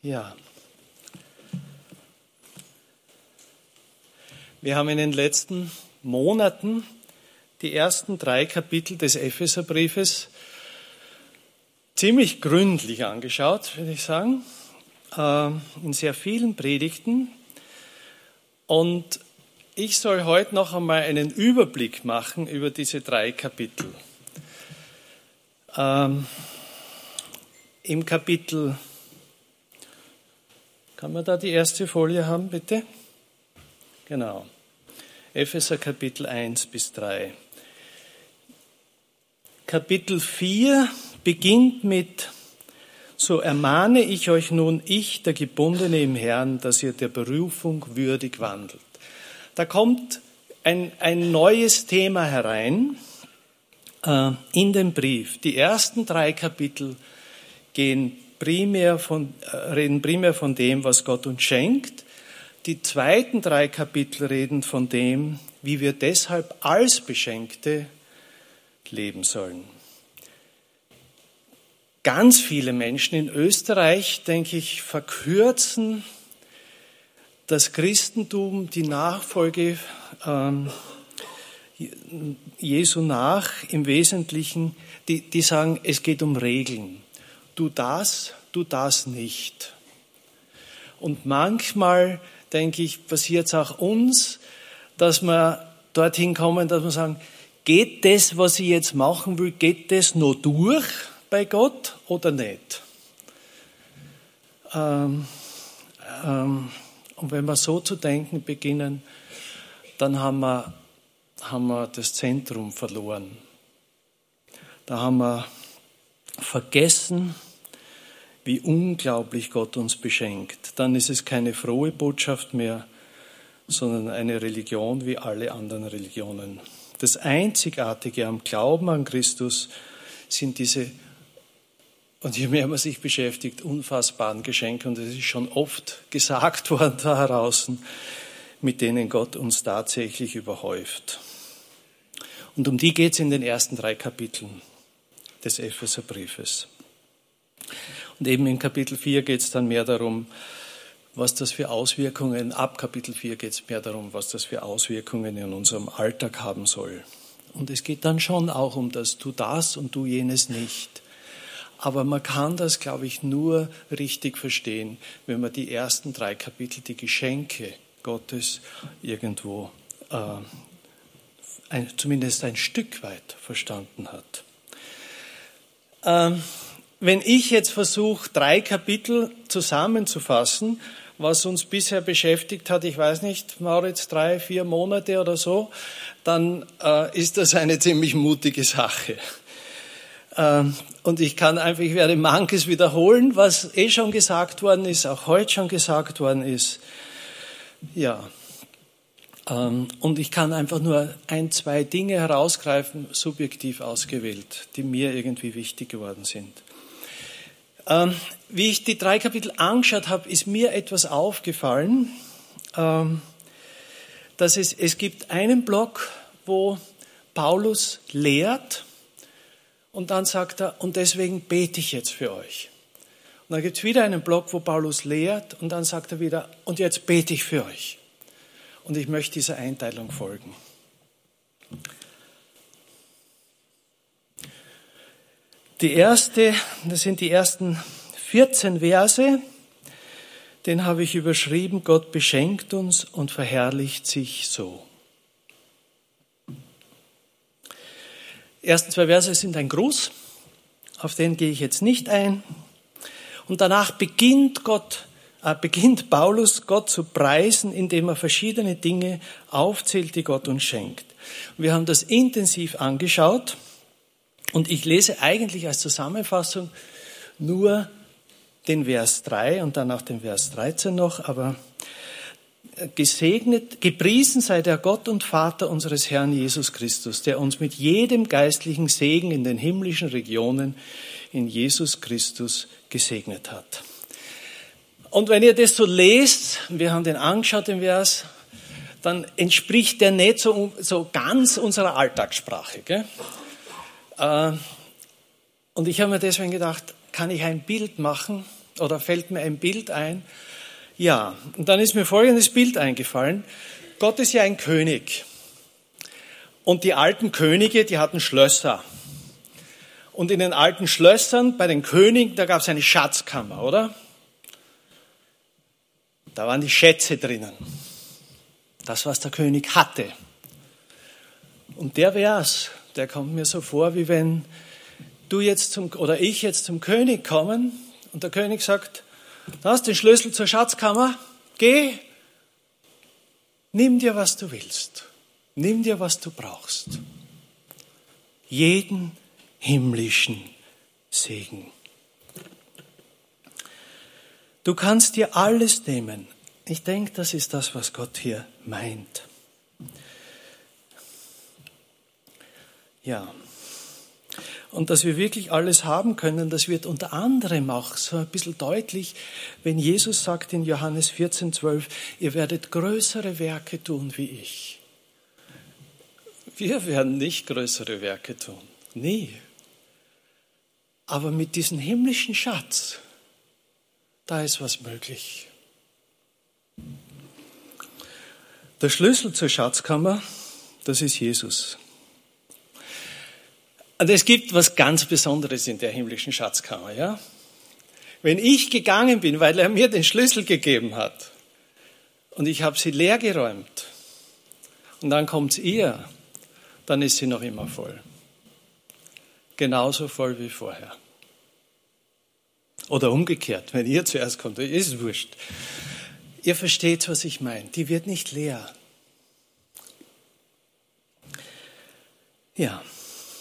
Ja. Wir haben in den letzten Monaten die ersten 3 Kapitel des Epheserbriefes ziemlich gründlich angeschaut, würde ich sagen, in sehr vielen Predigten. Und ich soll heute noch einmal einen Überblick machen über diese 3 Kapitel. Im Kapitel, kann man da die erste Folie haben, bitte? Genau. Epheser Kapitel 1 bis 3. Kapitel 4 beginnt mit: So ermahne ich euch nun, ich, der Gebundene im Herrn, dass ihr der Berufung würdig wandelt. Da kommt ein neues Thema herein in den Brief. Die ersten 3 Kapitel reden primär von dem, was Gott uns schenkt. Die zweiten 3 Kapitel reden von dem, wie wir deshalb als Beschenkte leben sollen. Ganz viele Menschen in Österreich, denke ich, verkürzen das Christentum, die Nachfolge Jesu nach im Wesentlichen. Die sagen, es geht um Regeln. Du das nicht. Und manchmal, denke ich, passiert es auch uns, dass wir dorthin kommen, dass wir sagen, geht das, was ich jetzt machen will, geht das noch durch bei Gott oder nicht? Und wenn wir so zu denken beginnen, dann haben wir das Zentrum verloren. Da haben wir vergessen, wie unglaublich Gott uns beschenkt. Dann ist es keine frohe Botschaft mehr, sondern eine Religion wie alle anderen Religionen. Das Einzigartige am Glauben an Christus sind diese, und je mehr man sich beschäftigt, unfassbaren Geschenke, und es ist schon oft gesagt worden da draußen, mit denen Gott uns tatsächlich überhäuft. Und um die geht es in den ersten 3 Kapiteln des Epheserbriefes. Und eben in Kapitel 4 geht es dann mehr darum, was das für Auswirkungen, ab Kapitel 4 geht es mehr darum, was das für Auswirkungen in unserem Alltag haben soll. Und es geht dann schon auch um das, tu das und tu jenes nicht. Aber man kann das, glaube ich, nur richtig verstehen, wenn man die ersten 3 Kapitel, die Geschenke Gottes, irgendwo zumindest ein Stück weit verstanden hat. Wenn ich jetzt versuche, 3 Kapitel zusammenzufassen, was uns bisher beschäftigt hat, ich weiß nicht, Maurits, 3, 4 Monate oder so, dann ist das eine ziemlich mutige Sache. Und ich werde manches wiederholen, was schon gesagt worden ist, auch heute schon gesagt worden ist. Ja. Und ich kann einfach nur 1, 2 Dinge herausgreifen, subjektiv ausgewählt, die mir irgendwie wichtig geworden sind. Wie ich die 3 Kapitel angeschaut habe, ist mir etwas aufgefallen, dass es gibt einen Block, wo Paulus lehrt, und dann sagt er, und deswegen bete ich jetzt für euch. Und dann gibt es wieder einen Block, wo Paulus lehrt, und dann sagt er wieder, und jetzt bete ich für euch. Und ich möchte dieser Einteilung folgen. Das sind die ersten 14 Verse, den habe ich überschrieben, Gott beschenkt uns und verherrlicht sich so. Die ersten 2 Verse sind ein Gruß, auf den gehe ich jetzt nicht ein. Und danach beginnt Paulus, Gott zu preisen, indem er verschiedene Dinge aufzählt, die Gott uns schenkt. Wir haben das intensiv angeschaut. Und ich lese eigentlich als Zusammenfassung nur den Vers 3 und dann auch den Vers 13 noch, aber gepriesen sei der Gott und Vater unseres Herrn Jesus Christus, der uns mit jedem geistlichen Segen in den himmlischen Regionen in Jesus Christus gesegnet hat. Und wenn ihr das so lest, wir haben den angeschaut, den Vers, dann entspricht der nicht so ganz unserer Alltagssprache, gell? Und ich habe mir deswegen gedacht, kann ich ein Bild machen oder fällt mir ein Bild ein. Ja, und dann ist mir folgendes Bild eingefallen. Gott ist ja ein König. Und die alten Könige, die hatten Schlösser. Und in den alten Schlössern, bei den Königen, da gab es eine Schatzkammer, oder? Da waren die Schätze drinnen. Das, was der König hatte. Und der kommt mir so vor, wie wenn du jetzt oder ich jetzt zum König kommen und der König sagt, du hast den Schlüssel zur Schatzkammer, geh, nimm dir, was du willst. Nimm dir, was du brauchst. Jeden himmlischen Segen. Du kannst dir alles nehmen. Ich denke, das ist das, was Gott hier meint. Ja. Und dass wir wirklich alles haben können, das wird unter anderem auch so ein bisschen deutlich, wenn Jesus sagt in Johannes 14,12, ihr werdet größere Werke tun wie ich. Wir werden nicht größere Werke tun. Nie. Aber mit diesem himmlischen Schatz, da ist was möglich. Der Schlüssel zur Schatzkammer, das ist Jesus. Und es gibt was ganz Besonderes in der himmlischen Schatzkammer, ja? Wenn ich gegangen bin, weil er mir den Schlüssel gegeben hat und ich habe sie leer geräumt und dann kommt ihr, dann ist sie noch immer voll. Genauso voll wie vorher. Oder umgekehrt, wenn ihr zuerst kommt, ist es wurscht. Ihr versteht, was ich meine. Die wird nicht leer. Ja.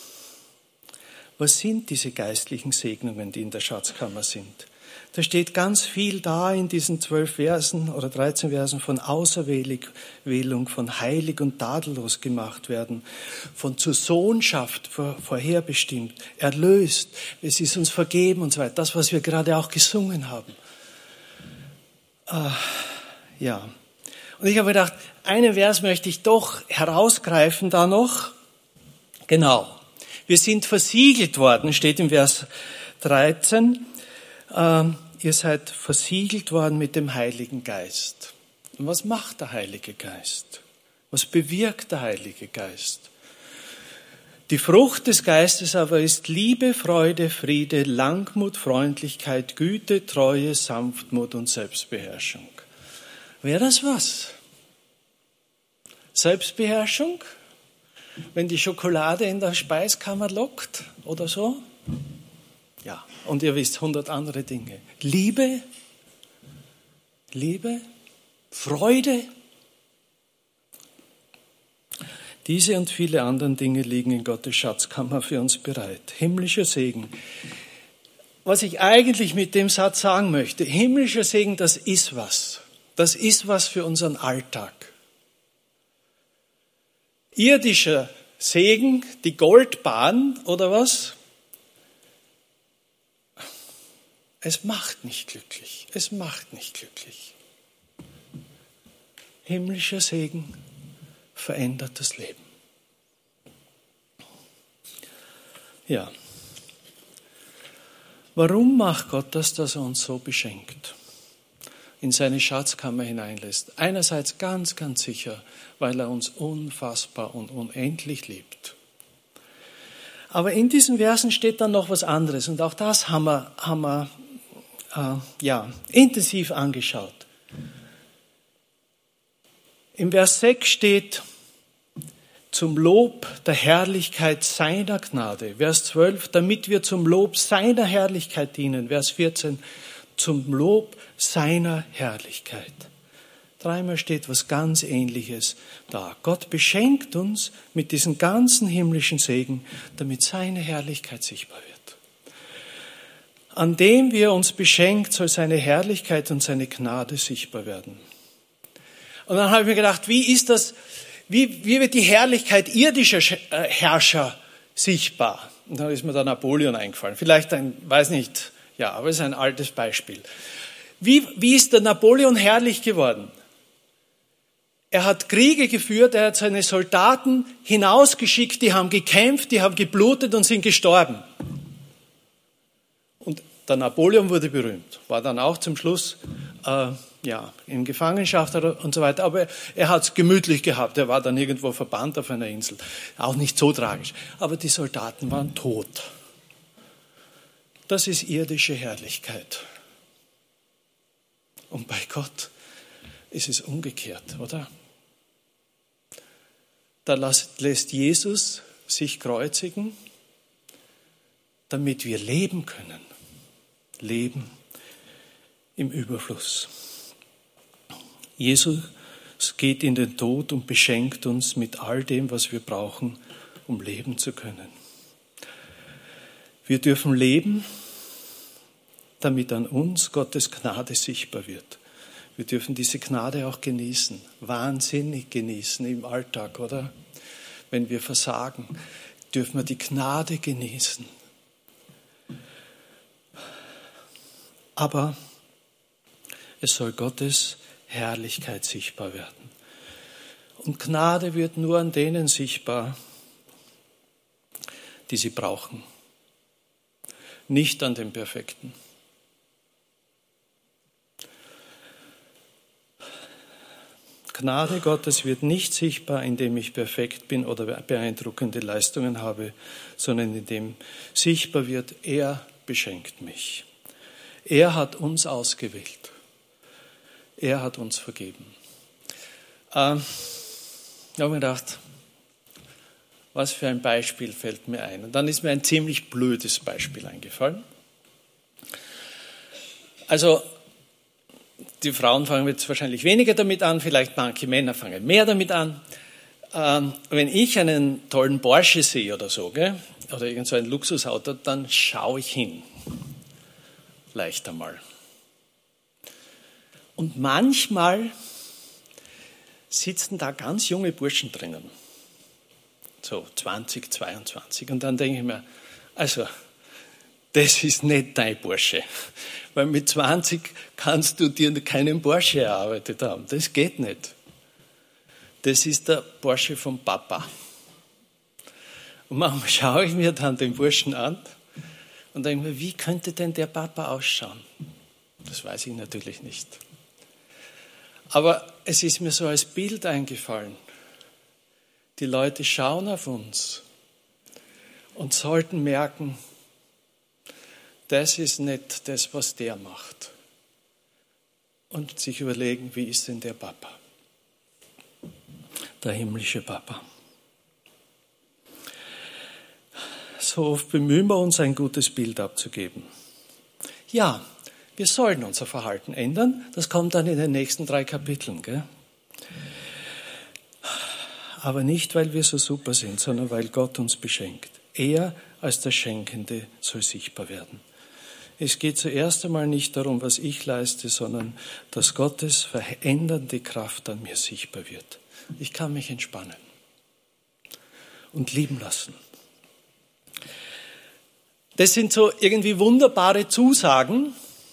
Was sind diese geistlichen Segnungen, die in der Schatzkammer sind? Da steht ganz viel da in diesen 12 Versen oder 13 Versen von Auserwählung, von heilig und tadellos gemacht werden, von zur Sohnschaft vorherbestimmt, erlöst, es ist uns vergeben und so weiter. Das, was wir gerade auch gesungen haben. Ja. Und ich habe gedacht, einen Vers möchte ich doch herausgreifen da noch. Genau. Wir sind versiegelt worden, steht im Vers 13. Ihr seid versiegelt worden mit dem Heiligen Geist. Und was macht der Heilige Geist? Was bewirkt der Heilige Geist? Die Frucht des Geistes aber ist Liebe, Freude, Friede, Langmut, Freundlichkeit, Güte, Treue, Sanftmut und Selbstbeherrschung. Wäre das was? Selbstbeherrschung? Wenn die Schokolade in der Speiskammer lockt oder so? Ja, und ihr wisst 100 andere Dinge. Liebe, Freude. Diese und viele andere Dinge liegen in Gottes Schatzkammer für uns bereit. Himmlischer Segen. Was ich eigentlich mit dem Satz sagen möchte, himmlischer Segen, das ist was. Das ist was für unseren Alltag. Irdischer Segen, die Goldbahn oder was? Es macht nicht glücklich. Es macht nicht glücklich. Himmlischer Segen verändert das Leben. Ja. Warum macht Gott das, dass er uns so beschenkt? In seine Schatzkammer hineinlässt. Einerseits ganz, ganz sicher, weil er uns unfassbar und unendlich liebt. Aber in diesen Versen steht dann noch was anderes und auch das haben wir intensiv angeschaut. Im Vers 6 steht, zum Lob der Herrlichkeit seiner Gnade. Vers 12, damit wir zum Lob seiner Herrlichkeit dienen. Vers 14, zum Lob seiner Herrlichkeit. Dreimal steht was ganz Ähnliches da. Gott beschenkt uns mit diesem ganzen himmlischen Segen, damit seine Herrlichkeit sichtbar wird. An dem wir uns beschenkt, soll seine Herrlichkeit und seine Gnade sichtbar werden. Und dann habe ich mir gedacht, wie ist das, wie wird die Herrlichkeit irdischer Herrscher sichtbar? Und da ist mir da Napoleon eingefallen. Vielleicht weiß nicht, ja, aber es ist ein altes Beispiel. Wie ist der Napoleon herrlich geworden? Er hat Kriege geführt, er hat seine Soldaten hinausgeschickt, die haben gekämpft, die haben geblutet und sind gestorben. Und Der Napoleon wurde berühmt, war dann auch zum Schluss in Gefangenschaft und so weiter. Aber er hat es gemütlich gehabt. Er war dann irgendwo verbannt auf einer Insel. Auch nicht so tragisch. Aber die Soldaten waren tot. Das ist irdische Herrlichkeit. Und bei Gott ist es umgekehrt, oder? Da lässt Jesus sich kreuzigen, damit wir leben können. Leben im Überfluss. Jesus geht in den Tod und beschenkt uns mit all dem, was wir brauchen, um leben zu können. Wir dürfen leben, damit an uns Gottes Gnade sichtbar wird. Wir dürfen diese Gnade auch genießen, wahnsinnig genießen im Alltag, oder? Wenn wir versagen, dürfen wir die Gnade genießen. Aber es soll Gottes Herrlichkeit sichtbar werden. Und Gnade wird nur an denen sichtbar, die sie brauchen. Nicht an den Perfekten. Gnade Gottes wird nicht sichtbar, indem ich perfekt bin oder beeindruckende Leistungen habe, sondern indem sichtbar wird, er beschenkt mich. Er hat uns ausgewählt. Er hat uns vergeben. Ich habe mir gedacht, was für ein Beispiel fällt mir ein. Und dann ist mir ein ziemlich blödes Beispiel eingefallen. Also, die Frauen fangen jetzt wahrscheinlich weniger damit an, vielleicht manche Männer fangen mehr damit an. Wenn ich einen tollen Porsche sehe oder so, gell, oder irgend so ein Luxusauto, dann schaue ich hin. Leicht einmal. Und manchmal sitzen da ganz junge Burschen drinnen. So 20, 22. Und dann denke ich mir, also, das ist nicht dein Porsche. Weil mit 20 kannst du dir keinen Porsche erarbeitet haben. Das geht nicht. Das ist der Porsche vom Papa. Und manchmal schaue ich mir dann den Burschen an und denke mir, wie könnte denn der Papa ausschauen? Das weiß ich natürlich nicht. Aber es ist mir so als Bild eingefallen. Die Leute schauen auf uns und sollten merken, das ist nicht das, was der macht. Und sich überlegen, wie ist denn der Papa? Der himmlische Papa. So oft bemühen wir uns, ein gutes Bild abzugeben. Ja, wir sollen unser Verhalten ändern. Das kommt dann in den nächsten 3 Kapiteln. Gell? Aber nicht, weil wir so super sind, sondern weil Gott uns beschenkt. Er als der Schenkende soll sichtbar werden. Es geht zuerst einmal nicht darum, was ich leiste, sondern dass Gottes verändernde Kraft an mir sichtbar wird. Ich kann mich entspannen und lieben lassen. Das sind so irgendwie wunderbare Zusagen,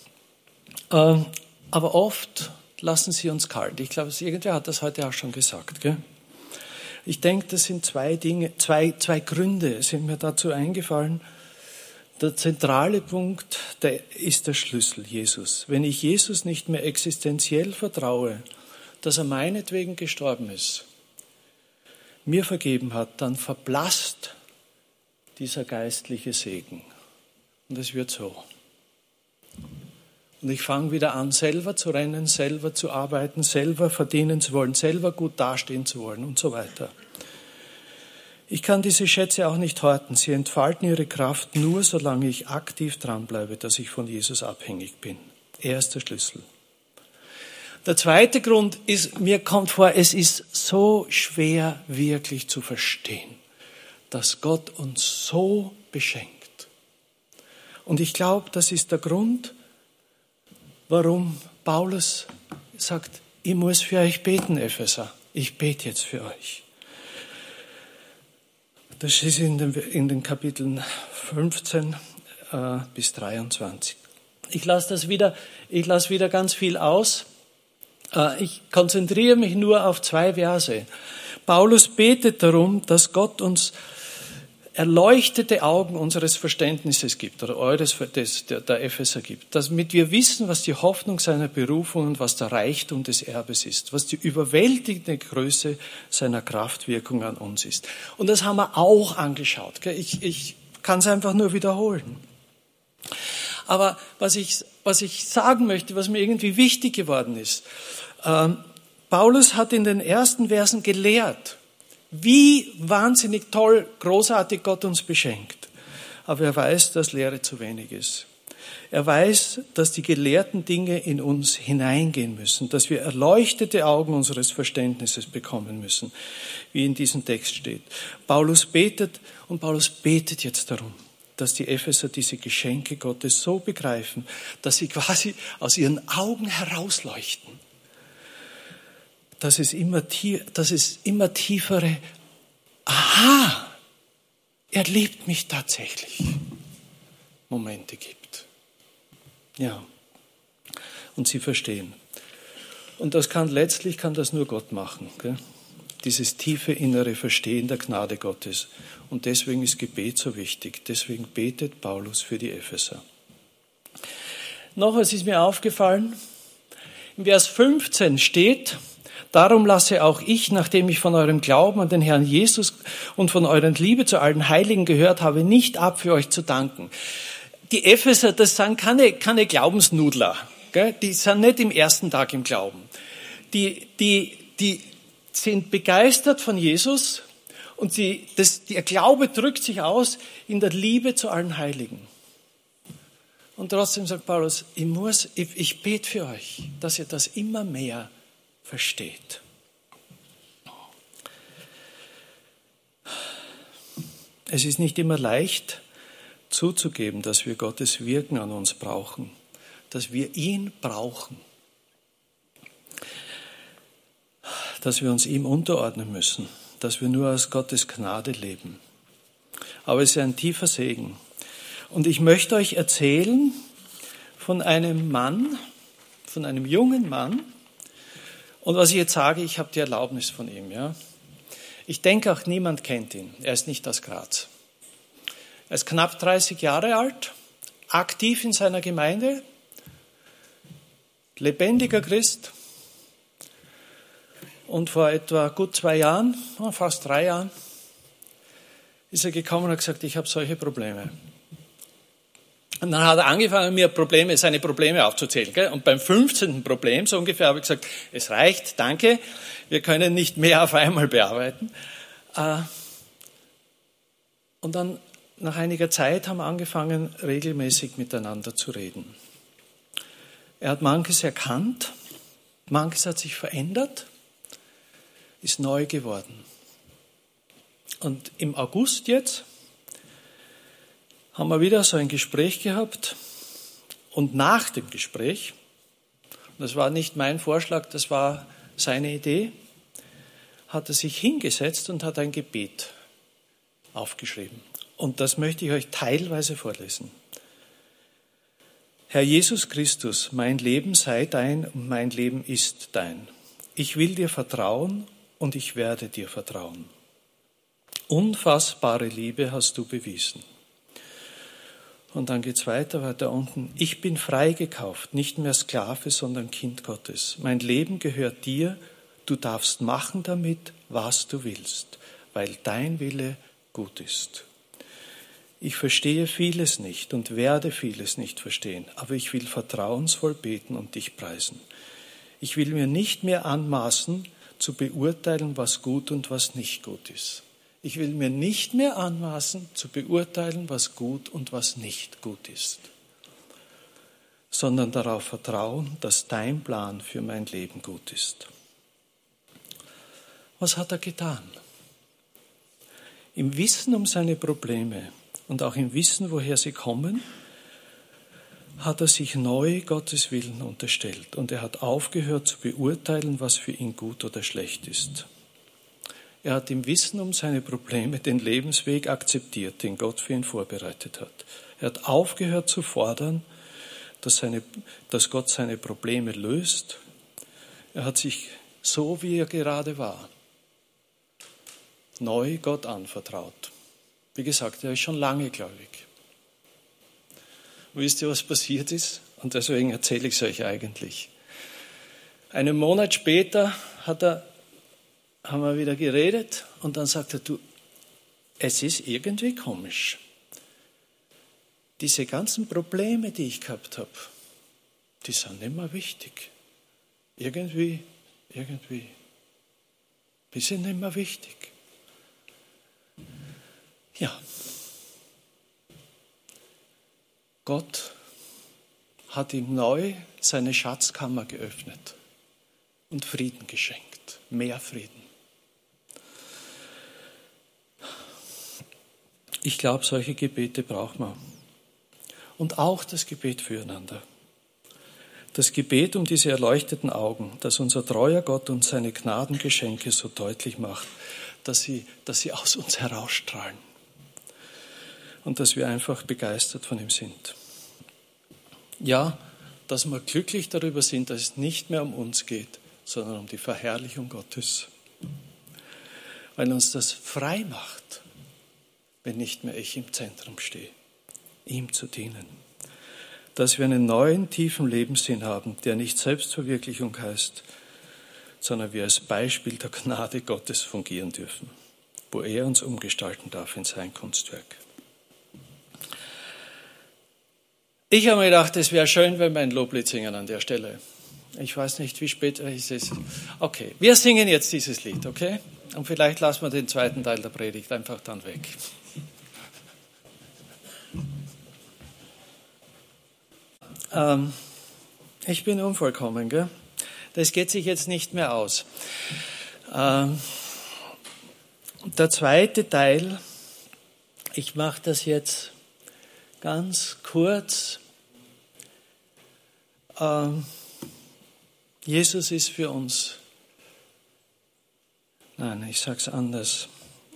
aber oft lassen sie uns kalt. Ich glaube, irgendwer hat das heute auch schon gesagt. Gell? Ich denke, das sind 2 Dinge, zwei Gründe sind mir dazu eingefallen. Der zentrale Punkt, ist der Schlüssel, Jesus. Wenn ich Jesus nicht mehr existenziell vertraue, dass er meinetwegen gestorben ist, mir vergeben hat, dann verblasst dieser geistliche Segen. Und es wird so. Und ich fange wieder an, selber zu rennen, selber zu arbeiten, selber verdienen zu wollen, selber gut dastehen zu wollen und so weiter. Ich kann diese Schätze auch nicht horten. Sie entfalten ihre Kraft nur, solange ich aktiv dranbleibe, dass ich von Jesus abhängig bin. Er ist der Schlüssel. Der zweite Grund ist, mir kommt vor, es ist so schwer wirklich zu verstehen, dass Gott uns so beschenkt. Und ich glaube, das ist der Grund, warum Paulus sagt, ich muss für euch beten, Epheser. Ich bete jetzt für euch. Das ist in den Kapiteln 15 bis 23. Ich lasse wieder ganz viel aus. Ich konzentriere mich nur auf 2 Verse. Paulus betet darum, dass Gott uns erleuchtete Augen unseres Verständnisses gibt oder eures der Epheser gibt, damit wir wissen, was die Hoffnung seiner Berufung und was der Reichtum des Erbes ist, was die überwältigende Größe seiner Kraftwirkung an uns ist. Und das haben wir auch angeschaut. Ich kann es einfach nur wiederholen. Aber was ich sagen möchte, was mir irgendwie wichtig geworden ist, Paulus hat in den ersten Versen gelehrt, wie wahnsinnig toll, großartig Gott uns beschenkt. Aber er weiß, dass Lehre zu wenig ist. Er weiß, dass die gelehrten Dinge in uns hineingehen müssen, dass wir erleuchtete Augen unseres Verständnisses bekommen müssen, wie in diesem Text steht. Paulus betet jetzt darum, dass die Epheser diese Geschenke Gottes so begreifen, dass sie quasi aus ihren Augen herausleuchten. Dass es immer tiefere, aha, er liebt mich tatsächlich, Momente gibt. Ja. Und sie verstehen. Und letztlich kann das nur Gott machen, gell? Dieses tiefe innere Verstehen der Gnade Gottes. Und deswegen ist Gebet so wichtig. Deswegen betet Paulus für die Epheser. Noch was ist mir aufgefallen. Im Vers 15 steht: Darum lasse auch ich, nachdem ich von eurem Glauben an den Herrn Jesus und von eurer Liebe zu allen Heiligen gehört habe, nicht ab, für euch zu danken. Die Epheser, das sind keine Glaubensnudler. Gell? Die sind nicht im ersten Tag im Glauben. Die sind begeistert von Jesus und der Glaube drückt sich aus in der Liebe zu allen Heiligen. Und trotzdem sagt Paulus, ich bete für euch, dass ihr das immer mehr versteht. Es ist nicht immer leicht zuzugeben, dass wir Gottes Wirken an uns brauchen, dass wir ihn brauchen, dass wir uns ihm unterordnen müssen, dass wir nur aus Gottes Gnade leben. Aber es ist ein tiefer Segen. Und ich möchte euch erzählen von einem jungen Mann. Und was ich jetzt sage, ich habe die Erlaubnis von ihm. Ja. Ich denke auch, niemand kennt ihn. Er ist nicht aus Graz. Er ist knapp 30 Jahre alt, aktiv in seiner Gemeinde, lebendiger Christ. Und vor etwa gut 2 Jahren, fast 3 Jahren, ist er gekommen und hat gesagt, ich habe solche Probleme. Und dann hat er angefangen, mir seine Probleme aufzuzählen. Gell? Und beim 15. Problem, so ungefähr, habe ich gesagt, es reicht, danke, wir können nicht mehr auf einmal bearbeiten. Und dann, nach einiger Zeit, haben wir angefangen, regelmäßig miteinander zu reden. Er hat manches erkannt, manches hat sich verändert, ist neu geworden. Und im August jetzt haben wir wieder so ein Gespräch gehabt und nach dem Gespräch, das war nicht mein Vorschlag, das war seine Idee, hat er sich hingesetzt und hat ein Gebet aufgeschrieben. Und das möchte ich euch teilweise vorlesen. Herr Jesus Christus, mein Leben sei dein und mein Leben ist dein. Ich will dir vertrauen und ich werde dir vertrauen. Unfassbare Liebe hast du bewiesen. Und dann geht's weiter unten. Ich bin freigekauft, nicht mehr Sklave, sondern Kind Gottes. Mein Leben gehört dir, du darfst machen damit, was du willst, weil dein Wille gut ist. Ich verstehe vieles nicht und werde vieles nicht verstehen, aber ich will vertrauensvoll beten und dich preisen. Ich will mir nicht mehr anmaßen, zu beurteilen, was gut und was nicht gut ist. Ich will mir nicht mehr anmaßen, zu beurteilen, was gut und was nicht gut ist, sondern darauf vertrauen, dass dein Plan für mein Leben gut ist. Was hat er getan? Im Wissen um seine Probleme und auch im Wissen, woher sie kommen, hat er sich neu Gottes Willen unterstellt und er hat aufgehört zu beurteilen, was für ihn gut oder schlecht ist. Er hat im Wissen um seine Probleme den Lebensweg akzeptiert, den Gott für ihn vorbereitet hat. Er hat aufgehört zu fordern, dass Gott seine Probleme löst. Er hat sich so, wie er gerade war, neu Gott anvertraut. Wie gesagt, er ist schon lange gläubig. Wisst ihr, was passiert ist? Und deswegen erzähle ich es euch eigentlich. Einen Monat später haben wir wieder geredet und dann sagt er, du, es ist irgendwie komisch. Diese ganzen Probleme, die ich gehabt habe, die sind nicht mehr wichtig. Irgendwie, die sind nicht mehr wichtig. Ja. Gott hat ihm neu seine Schatzkammer geöffnet und Frieden geschenkt, mehr Frieden. Ich glaube, solche Gebete braucht man. Und auch das Gebet füreinander. Das Gebet um diese erleuchteten Augen, das unser treuer Gott uns seine Gnadengeschenke so deutlich macht, dass sie aus uns herausstrahlen. Und dass wir einfach begeistert von ihm sind. Ja, dass wir glücklich darüber sind, dass es nicht mehr um uns geht, sondern um die Verherrlichung Gottes. Weil uns das frei macht, wenn nicht mehr ich im Zentrum stehe, ihm zu dienen. Dass wir einen neuen, tiefen Lebenssinn haben, der nicht Selbstverwirklichung heißt, sondern wir als Beispiel der Gnade Gottes fungieren dürfen, wo er uns umgestalten darf in sein Kunstwerk. Ich habe mir gedacht, es wäre schön, wenn wir ein Loblied singen an der Stelle. Ich weiß nicht, wie spät es ist. Okay, wir singen jetzt dieses Lied, okay? Und vielleicht lassen wir den zweiten Teil der Predigt einfach dann weg. Ich bin unvollkommen, gell? Das geht sich jetzt nicht mehr aus. Der zweite Teil, ich mache das jetzt ganz kurz. Jesus ist für uns. Nein, ich sage es anders.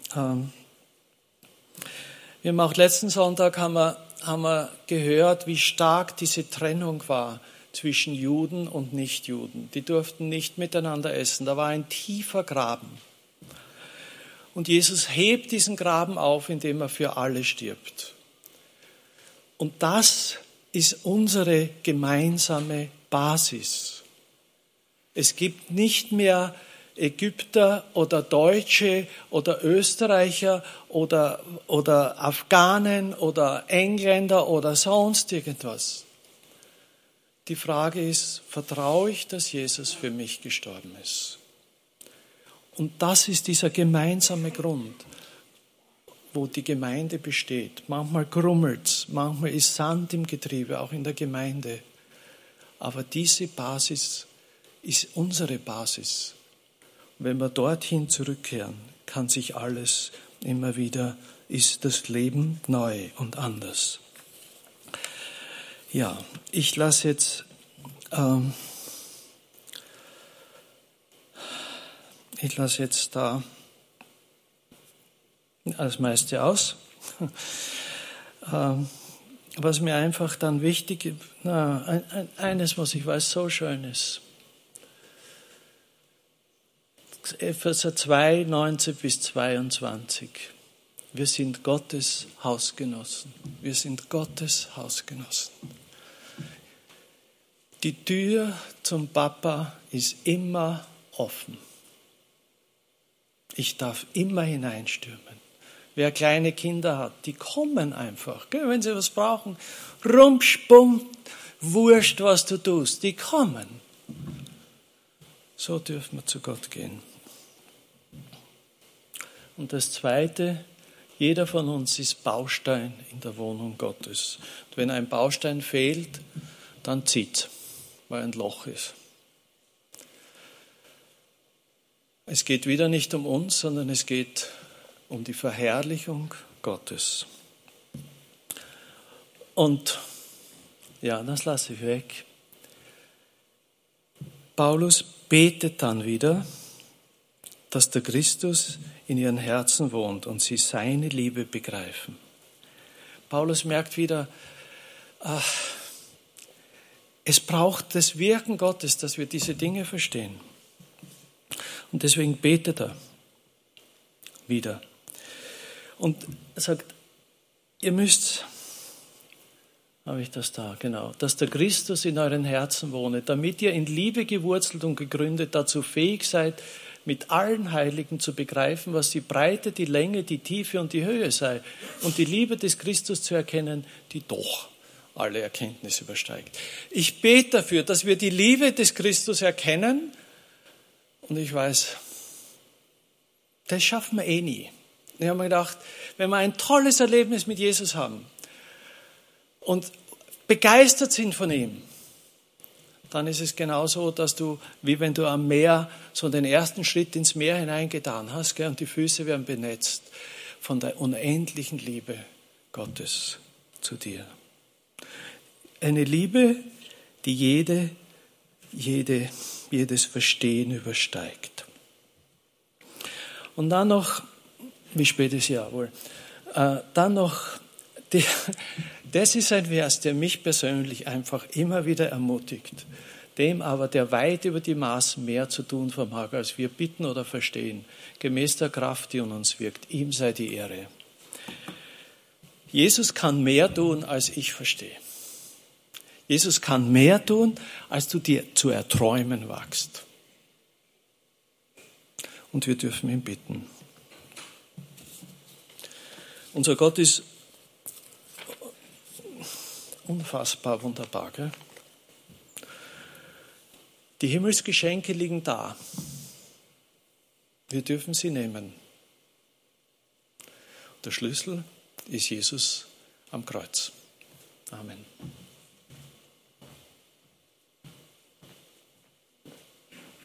Wir haben auch letzten Sonntag haben wir gehört, wie stark diese Trennung war zwischen Juden und Nichtjuden. Die durften nicht miteinander essen. Da war ein tiefer Graben. Und Jesus hebt diesen Graben auf, indem er für alle stirbt. Und das ist unsere gemeinsame Basis. Es gibt nicht mehr Ägypter oder Deutsche oder Österreicher oder Afghanen oder Engländer oder sonst irgendwas. Die Frage ist, vertraue ich, dass Jesus für mich gestorben ist? Und das ist dieser gemeinsame Grund, wo die Gemeinde besteht. Manchmal grummelt's, manchmal ist Sand im Getriebe, auch in der Gemeinde. Aber diese Basis ist unsere Basis. Und wenn wir dorthin zurückkehren, kann sich alles immer wieder, ist das Leben neu und anders. Ja, ich lasse jetzt da das meiste aus. Was mir einfach dann wichtig ist, eines, was ich weiß, so schön ist. Epheser 2, 19 bis 22. Wir sind Gottes Hausgenossen. Wir sind Gottes Hausgenossen. Die Tür zum Papa ist immer offen. Ich darf immer hineinstürmen. Wer kleine Kinder hat, die kommen einfach. Wenn sie was brauchen, rumspummt, wurscht, was du tust, die kommen. So dürfen wir zu Gott gehen. Und das Zweite, jeder von uns ist Baustein in der Wohnung Gottes. Und wenn ein Baustein fehlt, dann zieht, weil ein Loch ist. Es geht wieder nicht um uns, sondern es geht um die Verherrlichung Gottes. Und ja, das lasse ich weg. Paulus betet dann wieder, dass der Christus in ihren Herzen wohnt und sie seine Liebe begreifen. Paulus merkt wieder, es braucht das Wirken Gottes, dass wir diese Dinge verstehen. Und deswegen betet er wieder. Und er sagt, ihr müsst, habe ich das da, genau, dass der Christus in euren Herzen wohne, damit ihr in Liebe gewurzelt und gegründet dazu fähig seid, mit allen Heiligen zu begreifen, was die Breite, die Länge, die Tiefe und die Höhe sei und die Liebe des Christus zu erkennen, die doch alle Erkenntnis übersteigt. Ich bete dafür, dass wir die Liebe des Christus erkennen, und ich weiß, das schaffen wir eh nie. Ich habe mir gedacht, wenn wir ein tolles Erlebnis mit Jesus haben und begeistert sind von ihm, dann ist es genauso, dass du, wie wenn du am Meer so den ersten Schritt ins Meer hineingetan hast, gell, und die Füße werden benetzt von der unendlichen Liebe Gottes zu dir. Eine Liebe, die jedes Verstehen übersteigt. Und dann noch, wie spät ist ja wohl, dann noch, das ist ein Vers, der mich persönlich einfach immer wieder ermutigt. Dem aber, der weit über die Maßen mehr zu tun vermag, als wir bitten oder verstehen, gemäß der Kraft, die in uns wirkt, ihm sei die Ehre. Jesus kann mehr tun, als ich verstehe. Jesus kann mehr tun, als du dir zu erträumen wagst. Und wir dürfen ihn bitten. Unser Gott ist unfassbar wunderbar, gell? Die Himmelsgeschenke liegen da. Wir dürfen sie nehmen. Der Schlüssel ist Jesus am Kreuz. Amen.